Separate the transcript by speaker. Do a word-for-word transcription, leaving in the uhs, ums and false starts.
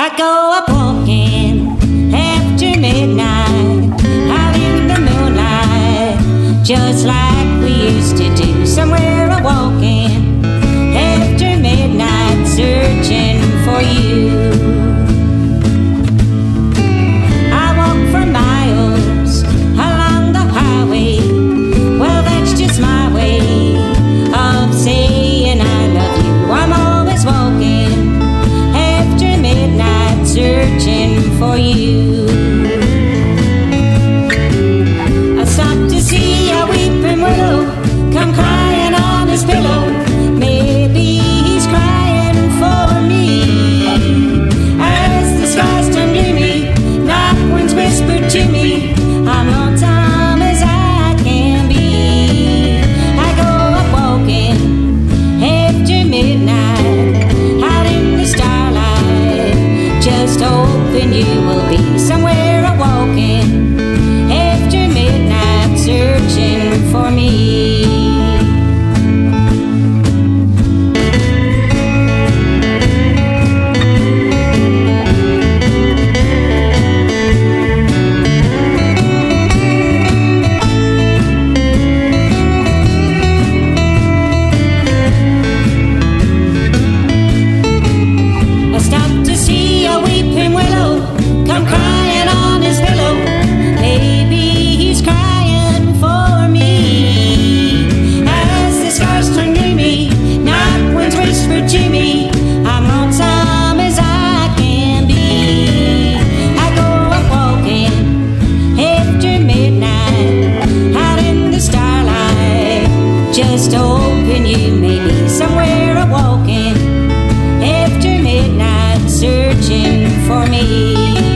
Speaker 1: I go up walking after midnight, out in the moonlight, just like we used to do. Somewhere a walking after midnight, searching for you. I walk for miles along the highway. Well, that's just my way of saying I love you. I'm always walking searching for you. I stopped to see a weeping willow come crying on his pillow. Maybe he's crying for me. As the skies turn gloomy, night winds whisper to me, I'm lonesome as I can be. I go up walking after midnight, out in the starlight, just hoping you will be somewhere a walking after midnight, searching for me. Just hoping you may be somewhere a walking after midnight, searching for me.